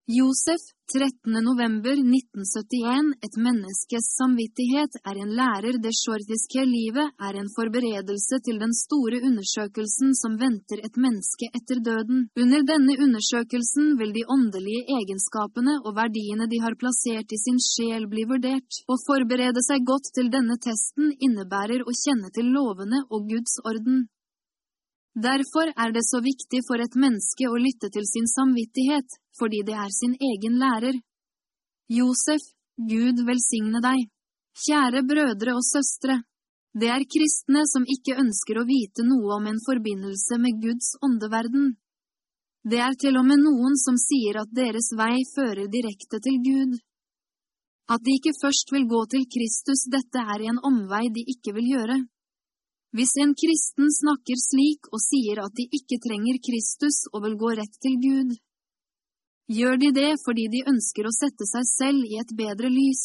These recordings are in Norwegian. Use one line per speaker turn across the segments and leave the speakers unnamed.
Josef, 13. november 1971. Et menneskes samvittighet er en lærer. Det sjortiske livet er en forberedelse til den store undersøkelsen som venter et menneske etter døden. Under denne undersøkelsen vil de åndelige egenskapene og verdiene de har plassert i sin sjel bli vurdert. Å forberede seg godt til denne testen innebærer å kjenne til lovene og Guds orden. Derfor er det så viktig for et menneske å lytte til sin samvittighet, fordi det er sin egen lærer. Josef, Gud velsigne deg. Kjære brødre og søstre, det er kristne som ikke ønsker å vite noe om en forbindelse med Guds åndeverden. Det er til og med noen som sier at deres vei fører direkte til Gud. At de ikke først vil gå til Kristus, dette er en omvei de ikke vil gjøre. Hvis en kristen snakker slik og sier at de ikke trenger Kristus og vil gå rett til Gud, gjør de det fordi de ønsker å sette seg selv i et bedre lys.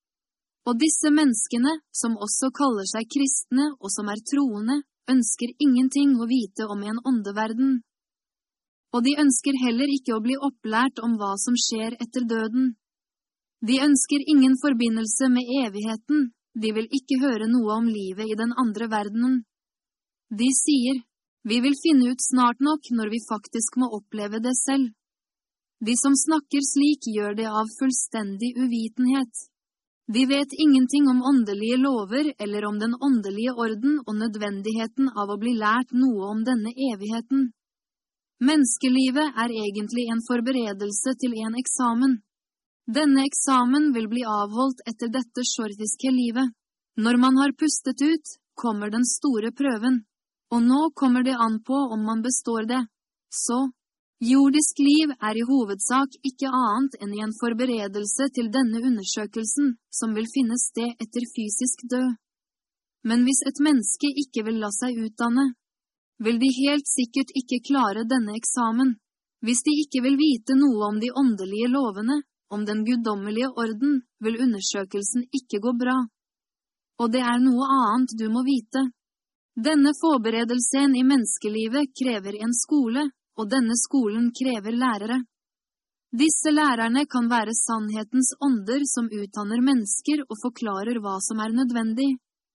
Og disse menneskene, som også kaller seg kristne og som er troende, ønsker ingenting å vite om en åndeverden. Og de ønsker heller ikke å bli opplært om hva som skjer etter døden. De ønsker ingen forbindelse med evigheten. De vil ikke høre noe om livet i den andre verdenen. De sier, vi vil finne ut snart nok når vi faktisk må oppleve det selv. De som snakker slik gjør det av fullstendig uvitenhet. De vet ingenting om åndelige lover eller om den åndelige orden og nødvendigheten av å bli lært noe om denne evigheten. Menneskelivet er egentlig en forberedelse til en eksamen. Denne eksamen vil bli avholdt etter dette sjortiske livet. Når man har pustet ut, kommer den store prøven. Og nå kommer det an på om man består det. Så, jordisk liv er i hovedsak ikke annet enn en forberedelse til denne undersøkelsen, som vil finne sted etter fysisk død. Men hvis et menneske ikke vil la seg utdanne, vil de helt sikkert ikke klare denne eksamen. Hvis de ikke vil vite noe om de åndelige lovene, om den guddommelige orden, vil undersøkelsen ikke gå bra. Og det er noe annet du må vite. Denne forberedelsen i menneskelivet krever en skole, og denne skolen krever lærere. Disse lærerne kan være sannhetens ånder som utdanner mennesker og forklarer hva som er nødvendig.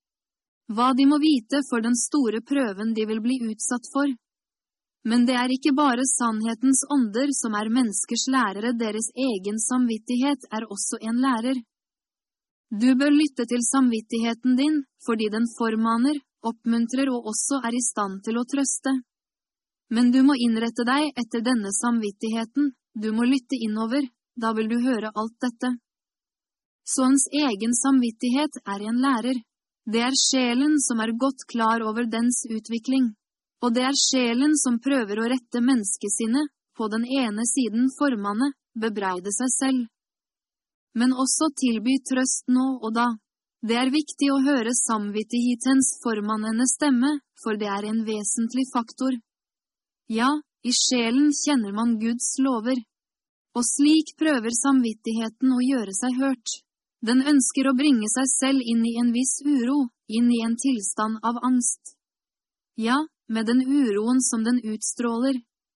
Hva de må vite for den store prøven de vil bli utsatt for. Men det er ikke bare sannhetens ånder som er menneskers lærere, deres egen samvittighet er også en lærer. Du bør lytte til samvittigheten din, fordi den formaner, oppmuntrer og også er i stand til å trøste. Men du må innrette deg etter denne samvittigheten, du må lytte innover, da vil du høre alt dette. Så ens egen samvittighet er en lærer. Det er sjelen som er godt klar over dens utvikling. Og det er sjelen som prøver å rette menneskesinnet, på den ene siden formane, bebreide seg selv. Men også tilby trøst nå og da. Det er viktig å høre samvittighetens formannenes stemme, for det er en vesentlig faktor. Ja, i sjelen kjenner man Guds lover. Og slik prøver samvittigheten å gjøre seg hørt. Den ønsker å bringe seg selv inn i en viss uro, inn i en tilstand av angst. Ja, med den uroen som den utstråler.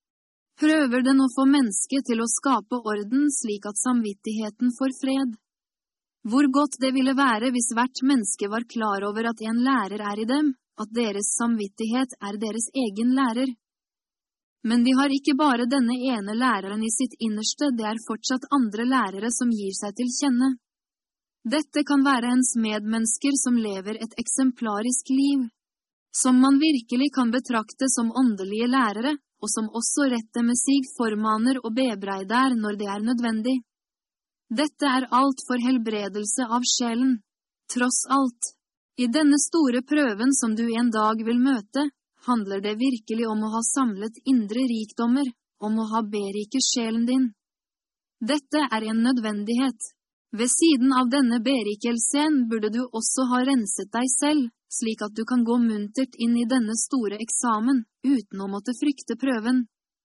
Prøver den å få mennesket til å skape orden slik at samvittigheten får fred. Hvor godt det ville være hvis hvert menneske var klar over at en lærer er i dem, at deres samvittighet er deres egen lærer. Men de har ikke bare denne ene læreren i sitt innerste, det er fortsatt andre lærere som gir seg til kjenne. Dette kan være ens medmennesker som lever et eksemplarisk liv, som man virkelig kan betrakte som åndelige lærere, og som også rettmessig formaner og bebreider når det er nødvendig. Dette er alt for helbredelse av sjelen. Tross alt, i denne store prøven som du en dag vil møte, handler det virkelig om å ha samlet indre rikdommer, om å ha berike sjelen din. Dette er en nødvendighet. Ved siden av denne berikelsen burde du også ha renset deg selv, slik at du kan gå muntert inn i denne store eksamen, uten å måtte frykte prøven.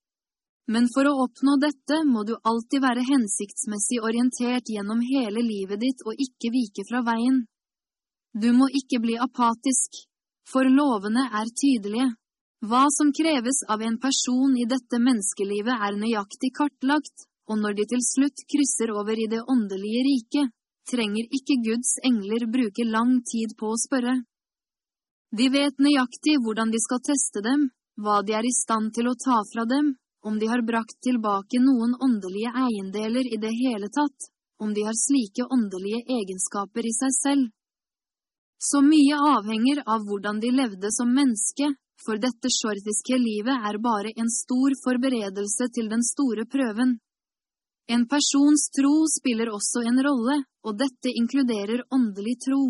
Men for å oppnå dette må du alltid være hensiktsmessig orientert gjennom hele livet ditt og ikke vike fra veien. Du må ikke bli apatisk, for lovene er tydelige. Hva som kreves av en person i dette menneskelivet er nøyaktig kartlagt, og når de til slutt krysser over i det åndelige riket, trenger ikke Guds engler bruke lang tid på å spørre. De vet nøyaktig hvordan de skal teste dem, hva de er i stand til å ta fra dem, om de har brakt tilbake noen åndelige eiendeler i det hele tatt, om de har slike åndelige egenskaper i seg selv. Så mye avhenger av hvordan de levde som menneske, for dette sjortiske livet er bare en stor forberedelse til den store prøven. En persons tro spiller også en rolle, og dette inkluderer åndelig tro.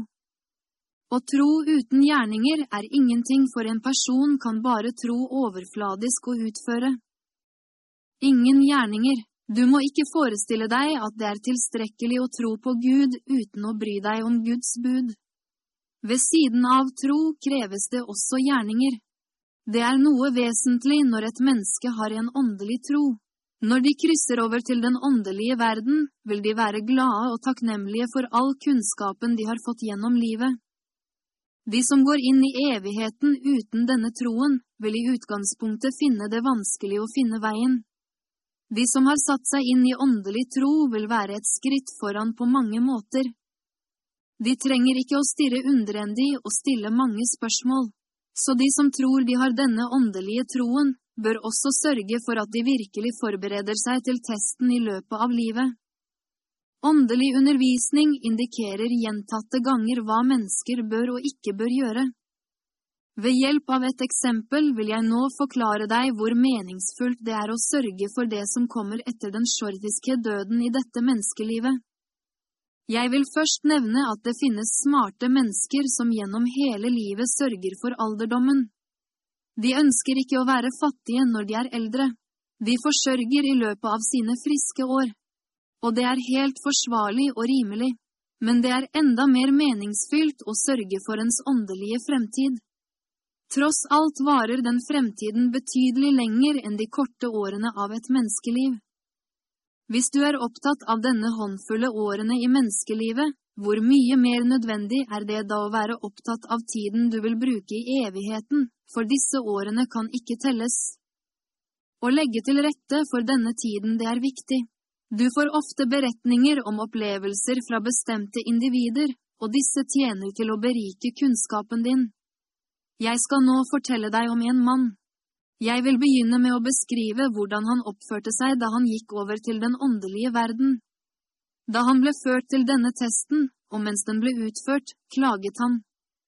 Og tro uten gjerninger er ingenting, for en person kan bare tro overfladisk og utføre. Ingen gjerninger. Du må ikke forestille deg at det er tilstrekkelig å tro på Gud uten å bry deg om Guds bud. Ved siden av tro kreves det også gjerninger. Det er noe vesentlig når et menneske har en åndelig tro. Når de krysser over til den åndelige verden, vil de være glade og takknemlige for all kunnskapen de har fått gjennom livet. De som går inn i evigheten uten denne troen, vil i utgangspunktet finne det vanskelig å finne veien. De som har satt seg inn i åndelig tro vil være et skritt foran på mange måter. De trenger ikke å stirre undrendig og stille mange spørsmål. Så de som tror de har denne åndelige troen, bør også sørge for at de virkelig forbereder seg til testen i løpet av livet. Åndelig undervisning indikerer gjentatte ganger hva mennesker bør og ikke bør gjøre. Ved hjelp av et eksempel vil jeg nå forklare deg hvor meningsfullt det er å sørge for det som kommer etter den sjortiske døden i dette menneskelivet. Jeg vil først nevne at det finnes smarte mennesker som gjennom hele livet sørger for alderdommen. De ønsker ikke å være fattige når de er eldre. De forsørger i løpet av sine friske år. Og det er helt forsvarlig og rimelig. Men det er enda mer meningsfylt å sørge for ens åndelige fremtid. Tross alt varer den fremtiden betydelig lenger enn de korte årene av et menneskeliv. Hvis du er opptatt av denne håndfulle årene i menneskelivet, hvor mye mer nødvendig er det da å være opptatt av tiden du vil bruke i evigheten, for disse årene kan ikke telles. Å legge til rette for denne tiden det er viktig. Du får ofte beretninger om opplevelser fra bestemte individer, og disse tjener til å berike kunnskapen din. Jeg skal nå fortelle deg om en mann. Jeg vil begynne med å beskrive hvordan han oppførte seg da han gikk over til den åndelige verden. Da han ble ført til denne testen, og mens den ble utført, klaget han.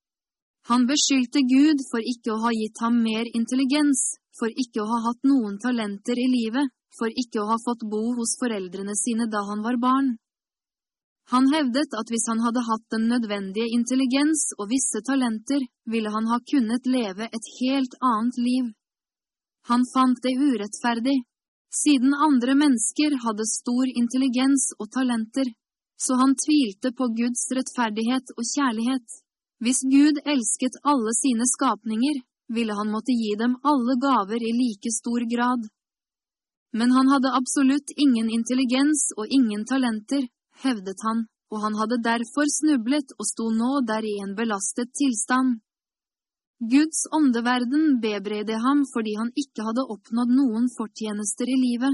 Han beskyldte Gud for ikke å ha gitt ham mer intelligens, for ikke å ha hatt noen talenter i livet, for ikke å ha fått bo hos foreldrene sine da han var barn. Han hevdet at hvis han hadde hatt den nødvendige intelligens og visse talenter, ville han ha kunnet leve et helt annet liv. Han fant det urettferdig, siden andre mennesker hadde stor intelligens og talenter, så han tvilte på Guds rettferdighet og kjærlighet. Hvis Gud elsket alle sine skapninger, ville han måtte gi dem alle gaver i like stor grad. Men han hadde absolutt ingen intelligens og ingen talenter, hevdet han, og han hadde derfor snublet og sto nå der i en belastet tilstand. Guds åndeverden bebreide ham fordi han ikke hadde oppnådd noen fortjenester i livet.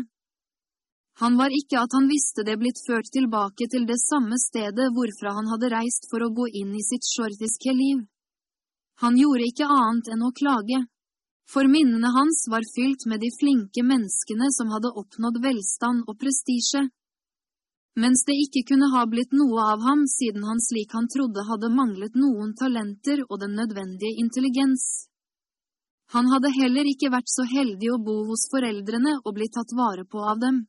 Han var ikke at han visste det blitt ført tilbake til det samme stedet hvorfra han hadde reist for å gå inn i sitt sjortiske liv. Han gjorde ikke annet enn å klage, for minnene hans var fylt med de flinke menneskene som hadde oppnådd velstand og prestisje. Mens det ikke kunne ha blitt noe av ham siden han slik han trodde hadde manglet noen talenter og den nødvendige intelligens. Han hadde heller ikke vært så heldig å bo hos foreldrene og bli tatt vare på av dem.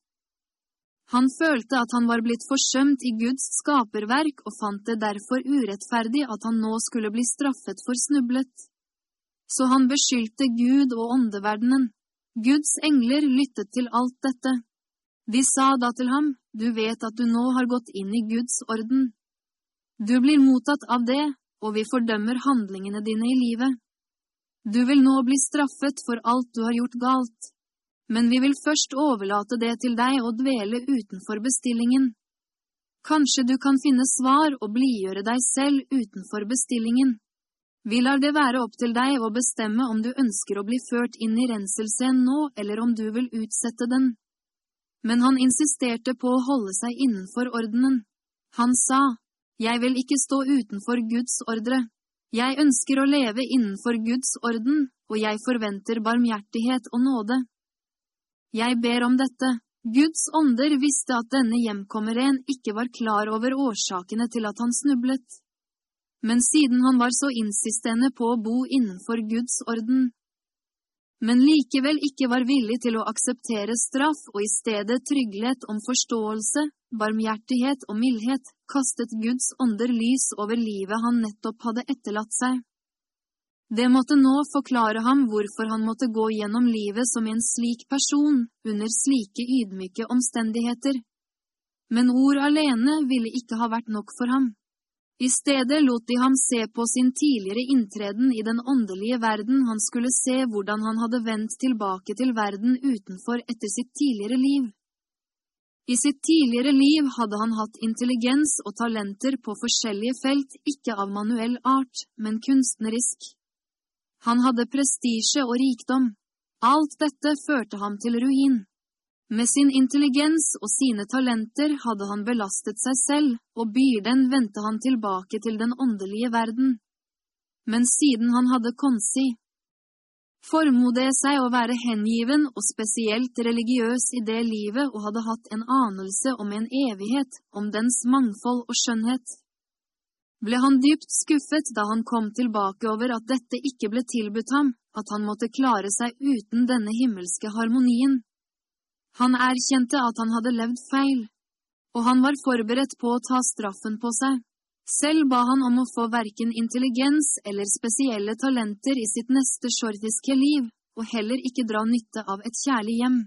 Han følte at han var blitt forsømt i Guds skaperverk og fant det derfor urettferdig at han nå skulle bli straffet for snublet. Så han beskyldte Gud og åndeverdenen. Guds engler lyttet til alt dette. De sa da til ham, du vet at du nå har gått inn i Guds orden. Du blir mottatt av det, og vi fordømmer handlingene dine i livet. Du vil nå bli straffet for alt du har gjort galt. Men vi vil først overlate det til deg og dvele utenfor bestillingen. Kanskje du kan finne svar og blidgjøre deg selv utenfor bestillingen. Vi lar det være opp til deg å bestemme om du ønsker å bli ført inn i renselsen nå, eller om du vil utsette den. Men han insisterte på å holde seg innenfor ordenen. Han sa, «Jeg vil ikke stå utenfor Guds ordre. Jeg ønsker å leve innenfor Guds orden, og jeg forventer barmhjertighet og nåde. Jeg ber om dette.» Guds ånder visste at denne hjemkommeren ikke var klar over årsakene til at han snublet. Men siden han var så insistende på å bo innenfor Guds orden, men likevel ikke var villig til å akseptere straff og i stedet trygghet om forståelse, barmhjertighet og mildhet, kastet Guds ånder lys over livet han nettopp hadde etterlatt seg. Det måtte nå forklare ham hvorfor han måtte gå gjennom livet som en slik person, under slike ydmyke omstendigheter. Men ord alene ville ikke ha vært nok for ham. I stedet lot de ham se på sin tidligere inntreden i den åndelige verden. Han skulle se hvordan han hadde vendt tilbake til verden utenfor etter sitt tidligere liv. I sitt tidligere liv hadde han hatt intelligens og talenter på forskjellige felt, ikke av manuell art, men kunstnerisk. Han hadde prestisje og rikdom. Alt dette førte ham til ruin. Med sin intelligens og sine talenter hadde han belastet seg selv, og byrden vendte han tilbake til den åndelige verden. Men siden han hadde formodet seg å være hengiven og spesielt religiøs i det livet og hadde hatt en anelse om en evighet, om dens mangfold og skjønnhet, ble han dypt skuffet da han kom tilbake over at dette ikke ble tilbudt ham, at han måtte klare seg uten denne himmelske harmonien. Han erkjente at han hadde levd feil, og han var forberedt på å ta straffen på seg. Selv ba han om å få hverken intelligens eller spesielle talenter i sitt neste sjortiske liv, og heller ikke dra nytte av et kjærlig hjem.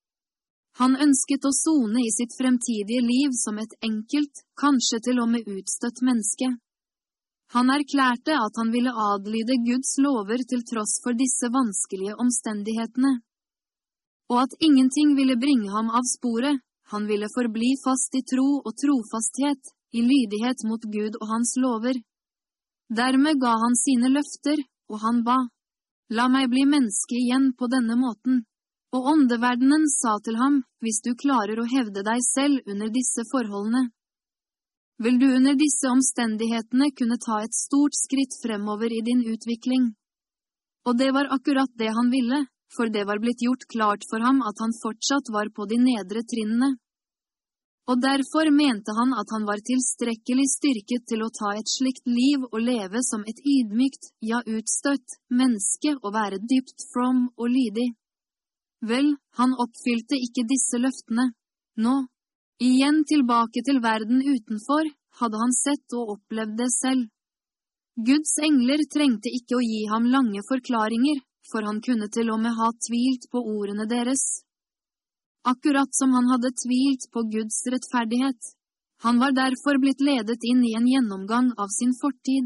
Han ønsket å sone i sitt fremtidige liv som et enkelt, kanskje til og med utstøtt menneske. Han erklærte at han ville adlyde Guds lover til tross for disse vanskelige omstendighetene, og at ingenting ville bringe ham av sporet. Han ville forbli fast i tro og trofasthet, i lydighet mot Gud og hans lover. Dermed ga han sine løfter, og han ba, «La meg bli menneske igjen på denne måten.» Og åndeverdenen sa til ham, «Hvis du klarer å hevde deg selv under disse forholdene, vil du under disse omstendighetene kunne ta et stort skritt fremover i din utvikling.» Og det var akkurat det han ville, for det var blitt gjort klart for ham at han fortsatt var på de nedre trinnene. Og derfor mente han at han var tilstrekkelig styrket til å ta et slikt liv og leve som et ydmykt, ja utstøtt, menneske og være dypt from og lydig. Vel, han oppfylte ikke disse løftene. Nå, igjen tilbake til verden utenfor, hadde han sett og opplevd det selv. Guds engler trengte ikke å gi ham lange forklaringer, for han kunne til og med ha tvilt på ordene deres. Akkurat som han hadde tvilt på Guds rettferdighet. Han var derfor blitt ledet inn i en gjennomgang av sin fortid.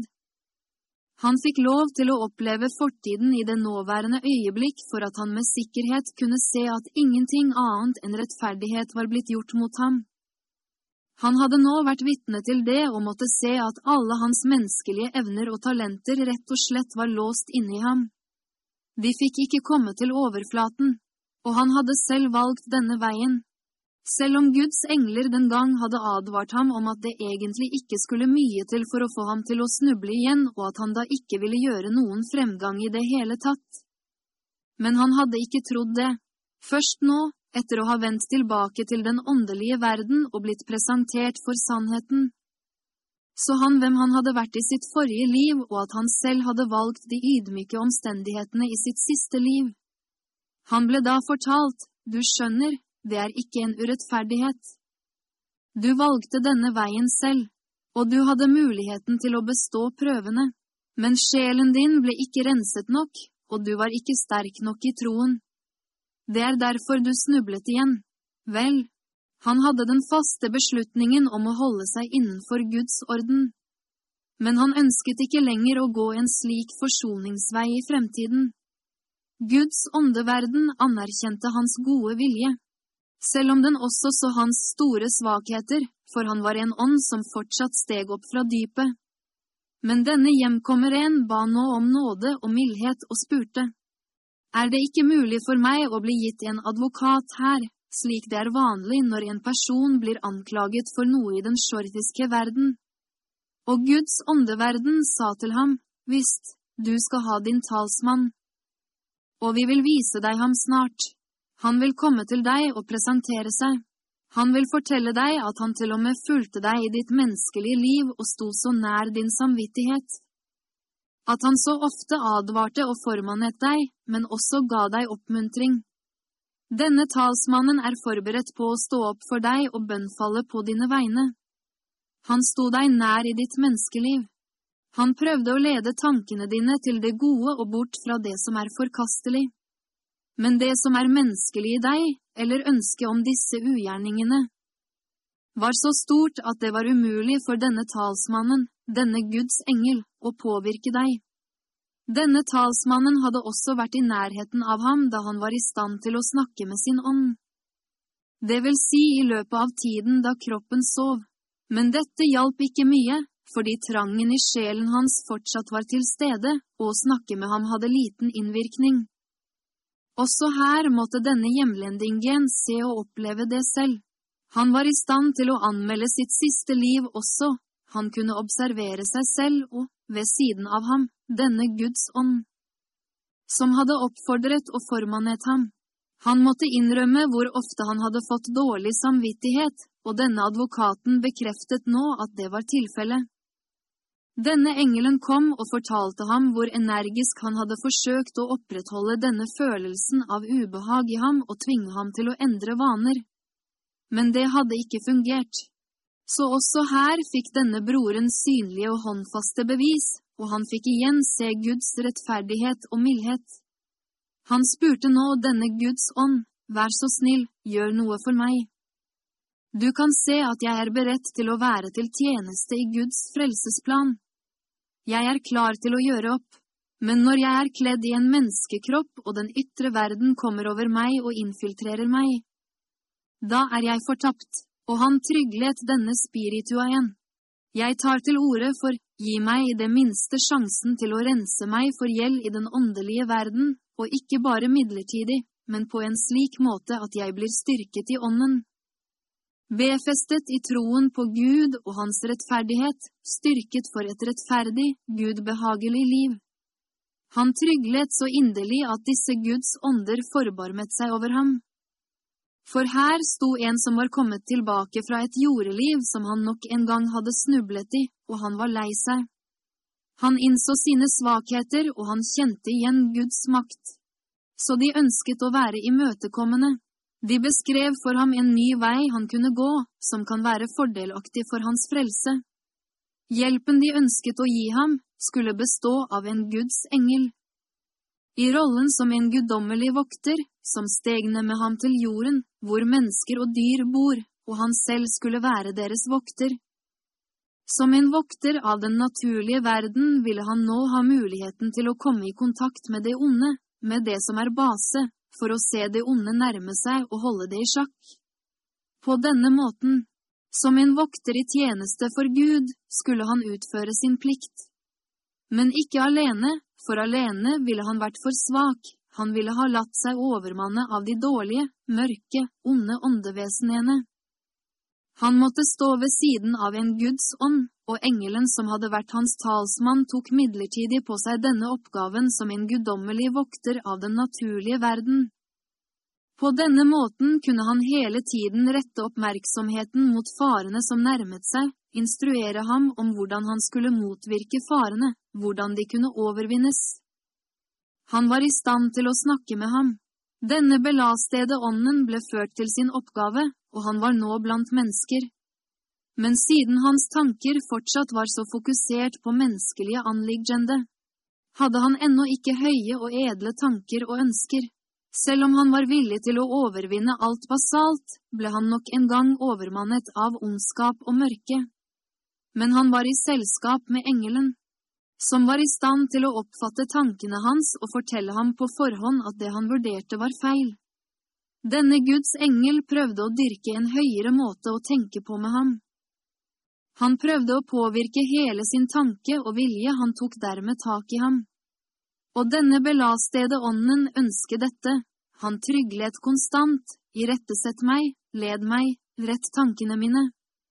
Han fikk lov til å oppleve fortiden i det nåværende øyeblikk for at han med sikkerhet kunne se at ingenting annet enn rettferdighet var blitt gjort mot ham. Han hadde nå vært vitne til det og måtte se at alle hans menneskelige evner og talenter rett og slett var låst inne i ham. De fikk ikke komme til overflaten, og han hadde selv valgt denne veien. Selv om Guds engler den gang hadde advart ham om at det egentlig ikke skulle mye til for å få ham til å snuble igjen, og at han da ikke ville gjøre noen fremgang i det hele tatt. Men han hadde ikke trodd det. Først nå, etter å ha vendt tilbake til den åndelige verden og blitt presentert for sannheten, så han hvem han hadde vært i sitt forrige liv, og at han selv hadde valgt de ydmyke omstendighetene i sitt siste liv. Han ble da fortalt, du skjønner, det er ikke en urettferdighet. Du valgte denne veien selv, og du hadde muligheten til å bestå prøvene, men sjelen din ble ikke renset nok, og du var ikke sterk nok i troen. Det er derfor du snublet igjen. Vel, han hadde den faste beslutningen om å holde seg innenfor Guds orden. Men han ønsket ikke lenger å gå en slik forsoningsvei i fremtiden. Guds åndeverden anerkjente hans gode vilje, selv om den også så hans store svakheter, for han var en ånd som fortsatt steg opp fra dypet. Men denne hjemkommeren ba nå om nåde og mildhet og spurte, er det ikke mulig for meg å bli gitt en advokat her, slik det vanlig når en person blir anklaget for noe i den sjortiske verden. Og Guds åndeverden sa til ham, «Visst, du skal ha din talsmann. Og vi vil vise deg ham snart. Han vil komme til deg og presentere seg. Han vil fortelle deg at han til og med fulgte deg i ditt menneskelige liv og sto så nær din samvittighet. At han så ofte advarte og formannet deg, men også ga deg oppmuntring. Denne talsmannen forberedt på å stå opp for deg og bønnfalle på dine vegne. Han sto deg nær i ditt menneskeliv. Han prøvde å lede tankene dine til det gode og bort fra det som forkastelig. Men det som menneskelig i deg, eller ønske om disse ugjerningene, var så stort at det var umulig for denne talsmannen, denne Guds engel, å påvirke deg. Denne talsmannen hadde også vært i nærheten av ham da han var i stand til å snakke med sin ånd. Det vil si i løpet av tiden da kroppen sov. Men dette hjalp ikke mye, fordi trangen i sjelen hans fortsatt var til stede, og å snakke med ham hadde liten innvirkning. Også her måtte denne hjemlendingen se og oppleve det selv. Han var i stand til å anmelde sitt siste liv også. Han kunne observere seg selv og, ved siden av ham, denne Guds ånd, som hadde oppfordret og formannet ham. Han måtte innrømme hvor ofte han hadde fått dårlig samvittighet, og denne advokaten bekreftet nå at det var tilfellet. Denne engelen kom og fortalte ham hvor energisk han hadde forsøkt å opprettholde denne følelsen av ubehag i ham og tvinge ham til å endre vaner. Men det hadde ikke fungert. Så også her fikk denne broren synlige og håndfaste bevis, og han fikk igjen se Guds rettferdighet og mildhet. Han spurte nå denne Guds ånd, «Vær så snill, gjør noe for meg. Du kan se at jeg beredt til å være til tjeneste i Guds frelsesplan. Jeg klar til å gjøre opp, men når jeg kledd i en menneskekropp og den ytre verden kommer over meg og infiltrerer meg, da jeg fortapt, og han tryglet denne spiritua igjen. Jeg tar til orde for, gi meg i det minste sjansen til å rense meg for gjeld i den åndelige verden, og ikke bare midlertidig, men på en slik måte at jeg blir styrket i ånden. Befestet i troen på Gud og hans rettferdighet, styrket for et rettferdig, Gud-behagelig liv. Han tryglet så inderlig at disse Guds ånder forbarmet seg over ham. For her sto en som var kommet tilbake fra et jordeliv som han nok en gang hadde snublet i, og han var lei seg. Han innså sine svakheter, og han kjente igjen Guds makt. Så de ønsket å være imøtekommende. De beskrev for ham en ny vei han kunne gå, som kan være fordelaktig for hans frelse. Hjelpen de ønsket å gi ham, skulle bestå av en Guds engel. I rollen som en guddommelig vokter, som steg ned med ham til jorden, hvor mennesker og dyr bor, og han selv skulle være deres vokter. Som en vokter av den naturlige verden ville han nå ha muligheten til å komme i kontakt med det onde, med det som base, for å se det onde nærme seg og holde det i sjakk. På denne måten, som en vokter i tjeneste for Gud, skulle han utføre sin plikt. Men ikke alene, for alene ville han vært for svak. Han ville ha latt seg overmanne av de dårlige, mørke, onde åndevesenene. Han måtte stå ved siden av en Guds ånd, og engelen som hadde vært hans talsmann tok midlertidig på seg denne oppgaven som en guddommelig vokter av den naturlige verden. På denne måten kunne han hele tiden rette oppmerksomheten mot farene som nærmet seg, instruere ham om hvordan han skulle motvirke farene, hvordan de kunne overvinnes. Han var i stand til å snakke med ham. Denne belastede ånden ble ført til sin oppgave, og han var nå blant mennesker. Men siden hans tanker fortsatt var så fokusert på menneskelige anliggende, hadde han ennå ikke høye og edle tanker og ønsker. Selv om han var villig til å overvinne alt basalt, ble han nok en gang overmannet av ondskap og mørke. Men han var i selskap med engelen, som var i stand til å oppfatte tankene hans og fortelle ham på forhånd at det han vurderte var feil. Denne Guds engel prøvde å dyrke en høyere måte å tenke på med ham. Han prøvde å påvirke hele sin tanke og vilje, han tok dermed tak i ham. Og denne belastede ånden ønsket dette. Han tryglet konstant, irettesett meg, led meg, rett tankene mine.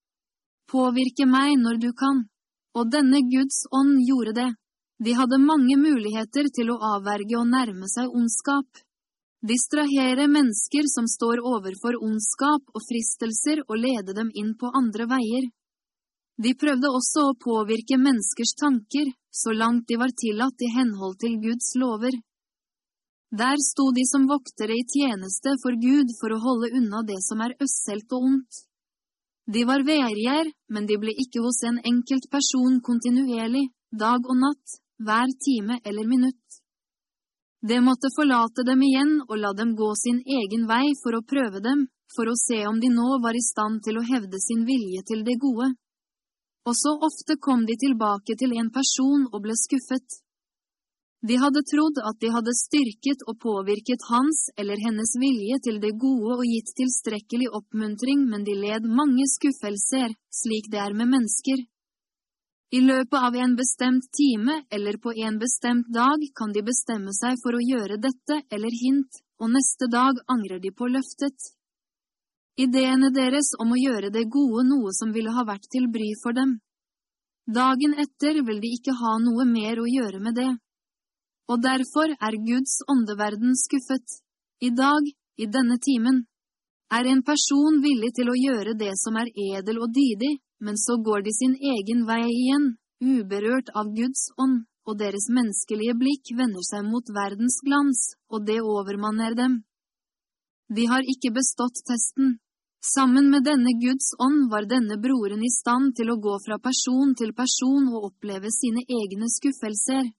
Påvirke meg når du kan. Og denne Guds ånd gjorde det. De hadde mange muligheter til å avverge og nærme seg ondskap. Distrahere mennesker som står overfor ondskap og fristelser og lede dem inn på andre veier. De prøvde også å påvirke menneskers tanker, så langt de var tillatt i henhold til Guds lover. Der sto de som voktere i tjeneste for Gud for å holde unna det som øsselt og ondt. De var verger, men de ble ikke hos en enkelt person kontinuerlig, dag og natt, hver time eller minutt. Det måtte forlate dem igjen og la dem gå sin egen vei for å prøve dem, for å se om de nå var i stand til å hevde sin vilje til det gode. Og så ofte kom de tilbake til en person og ble skuffet. De hadde trodd at de hadde styrket og påvirket hans eller hennes vilje til det gode og gitt tilstrekkelig oppmuntring, men de led mange skuffelser, slik det med mennesker. I løpet av en bestemt time eller på en bestemt dag kan de bestemme seg for å gjøre dette eller hint, og neste dag angrer de på løftet. Ideene deres om å gjøre det gode noe som ville ha vært til bry for dem. Dagen etter vil de ikke ha noe mer å gjøre med det. Og derfor Guds åndeverden skuffet. I dag, i denne timen, en person villig til å gjøre det som edel og dydig, men så går de sin egen vei igjen, uberørt av Guds ånd, og deres menneskelige blikk vender seg mot verdens glans, og det overmanner dem. De har ikke bestått testen. Sammen med denne Guds ånd var denne broren i stand til å gå fra person til person og oppleve sine egne skuffelser.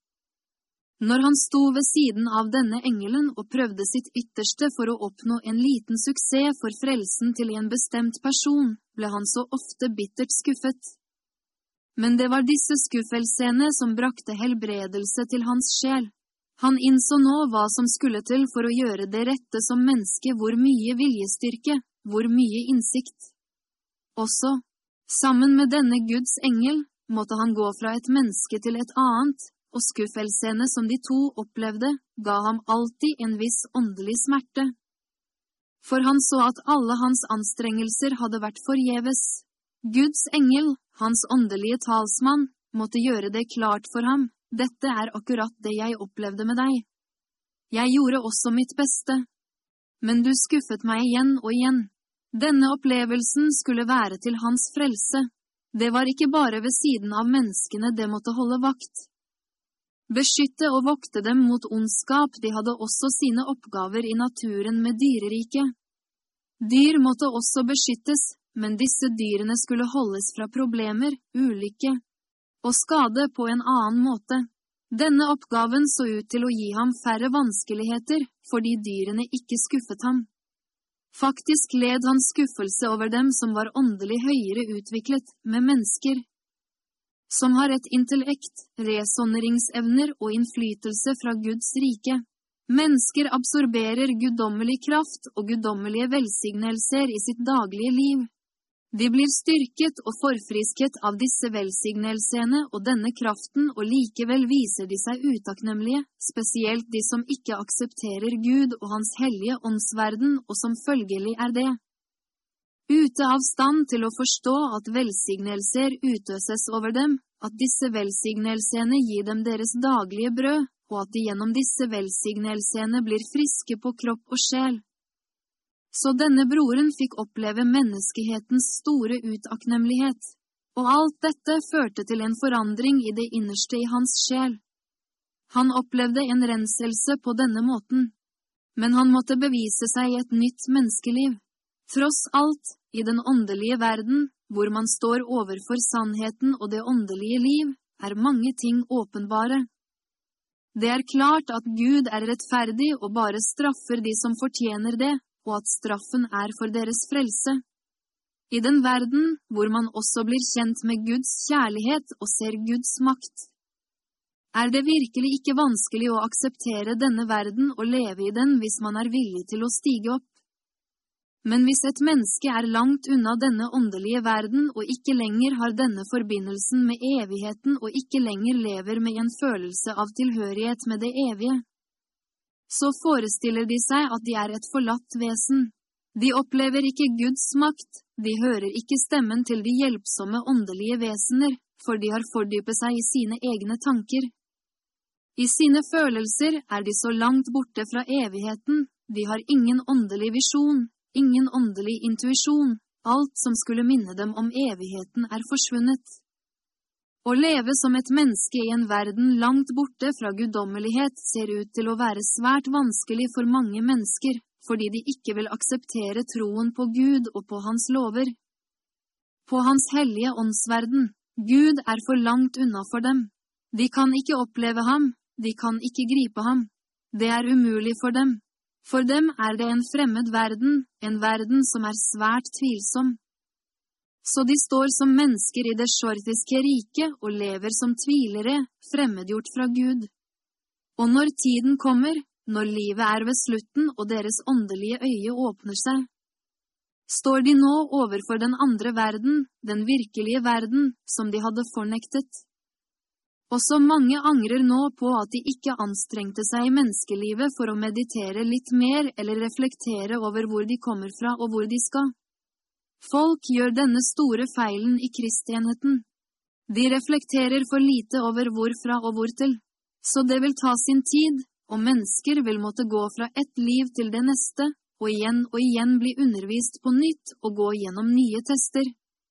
Når han sto ved siden av denne engelen og prøvde sitt ytterste for å oppnå en liten suksess for frelsen til en bestemt person, ble han så ofte bittert skuffet. Men det var disse skuffelsene som brakte helbredelse til hans sjel. Han innså nå hva som skulle til for å gjøre det rette som menneske, hvor mye viljestyrke, hvor mye innsikt. Også, sammen med denne Guds engel, måtte han gå fra et menneske til et annet, og skuffelsene som de to opplevde, ga ham alltid en viss åndelig smerte. For han så at alle hans anstrengelser hadde vært forgjeves. Guds engel, hans åndelige talsmann, måtte gjøre det klart for ham. Dette akkurat det jeg opplevde med deg. Jeg gjorde også mitt beste. Men du skuffet meg igjen og igjen. Denne opplevelsen skulle være til hans frelse. Det var ikke bare ved siden av menneskene det måtte holde vakt. Beskytte og vokte dem mot ondskap, de hadde også sine oppgaver i naturen med dyreriket. Dyr måtte også beskyttes, men disse dyrene skulle holdes fra problemer, ulykke og skade på en annen måte. Denne oppgaven så ut til å gi ham færre vanskeligheter, fordi dyrene ikke skuffet ham. Faktisk led han skuffelse over dem som var åndelig høyere utviklet med mennesker, som har et intellekt, resonneringsevner og innflytelse fra Guds rike. Mennesker absorberer guddommelig kraft og guddommelige velsignelser i sitt daglige liv. De blir styrket og forfrisket av disse velsignelsene og denne kraften, og likevel viser de seg utakknemlige, spesielt de som ikke aksepterer Gud og hans hellige åndsverden, og som følgelig det. Ute av stand til å forstå at velsignelser utøses over dem, at disse velsignelsene gir dem deres daglige brød, og at de gjennom disse velsignelsene blir friske på kropp og sjel. Så denne broren fikk oppleve menneskehetens store utakknemlighet, og alt dette førte til en forandring i det innerste i hans sjel. Han opplevde en renselse på denne måten, men han måtte bevise seg i et nytt menneskeliv. Tross alt, i den åndelige verden, hvor man står overfor sannheten og det åndelige liv, mange ting åpenbare. Det klart at Gud rettferdig og bare straffer de som fortjener det, og at straffen for deres frelse. I den verden, hvor man også blir kjent med Guds kjærlighet og ser Guds makt, det virkelig ikke vanskelig å akseptere denne verden og leve i den hvis man villig til å stige opp. Men hvis et menneske langt unna denne åndelige verden og ikke lenger har denne forbindelsen med evigheten og ikke lenger lever med en følelse av tilhørighet med det evige, så forestiller de seg at de et forlatt vesen. De opplever ikke Guds makt, de hører ikke stemmen til de hjelpsomme åndelige vesener, for de har fordypet seg i sine egne tanker. I sine følelser er de så langt borte fra evigheten, de har ingen åndelig visjon, ingen åndelig intuisjon, alt som skulle minne dem om evigheten er forsvunnet. Å leve som et menneske i en verden langt borte fra guddommelighet ser ut til å være svært vanskelig for mange mennesker, fordi de ikke vil akseptere troen på Gud og på hans lover. På hans hellige åndsverden, Gud er for langt unna for dem. De kan ikke oppleve ham, de kan ikke gripe ham. Det er umulig for dem. For dem er det en fremmed verden, en verden som er svært tvilsom. Så de står som mennesker i det sjortiske riket og lever som tvilere, fremmedgjort fra Gud. Og når tiden kommer, når livet er ved slutten og deres åndelige øye åpner seg, står de nå overfor den andre verden, den virkelige verden, som de hadde fornektet. Og så mange angrer nå på at de ikke anstrengte seg i menneskelivet for å meditere litt mer eller reflektere over hvor de kommer fra og hvor de skal. Folk gjør denne store feilen i kristenheten. De reflekterer for lite over hvorfra og hvortil, så det vil ta sin tid, og mennesker vil måtte gå fra ett liv til det neste, og igjen bli undervist på nytt og gå gjennom nye tester.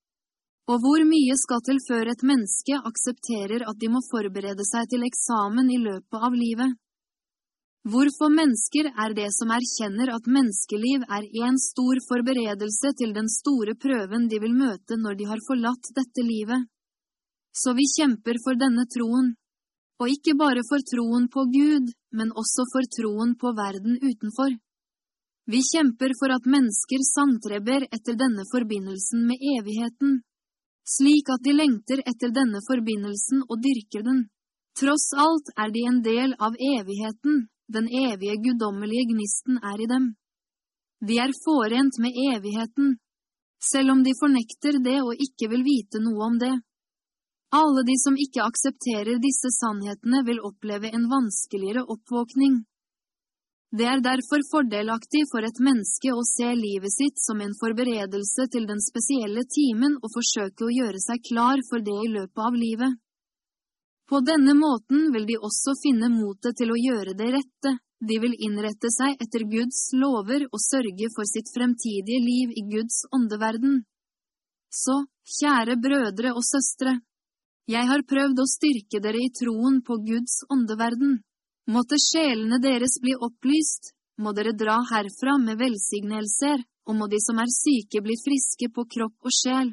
Og hvor mye skal til før et menneske aksepterer at de må forberede seg til eksamen i løpet av livet? Hvorfor mennesker er det som erkjenner at menneskeliv er en stor forberedelse til den store prøven de vil møte når de har forlatt dette livet? Så vi kjemper for denne troen. Og ikke bare for troen på Gud, men også for troen på verden utenfor. Vi kjemper for at mennesker sangtrebber etter denne forbindelsen med evigheten, slik at de lengter etter denne forbindelsen og dyrker den. Tross alt er de en del av evigheten, den evige guddommelige gnisten er i dem. De er forent med evigheten, selv om de fornekter det og ikke vil vite noe om det. Alle de som ikke aksepterer disse sannhetene vil oppleve en vanskeligere oppvåkning. Det er derfor fordelaktig for et menneske å se livet sitt som en forberedelse til den spesielle timen og forsøke å gjøre seg klar for det i løpet av livet. På denne måten vil de også finne motet til å gjøre det rette. De vil innrette seg etter Guds lover og sørge for sitt fremtidige liv i Guds åndeverden. Så, kjære brødre og søstre, jeg har prøvd å styrke dere i troen på Guds åndeverden. Måtte sjelene deres bli opplyst, må dere dra herfra med velsignelser, og må de som er syke bli friske på kropp og sjel.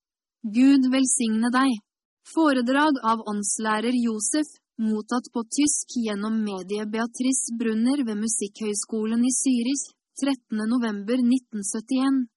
Gud velsigne deg. Foredrag av åndslærer Josef, mottatt på tysk gjennom medie Beatrice Brunner ved Musikkhøyskolen i Zürich, 13. november 1971.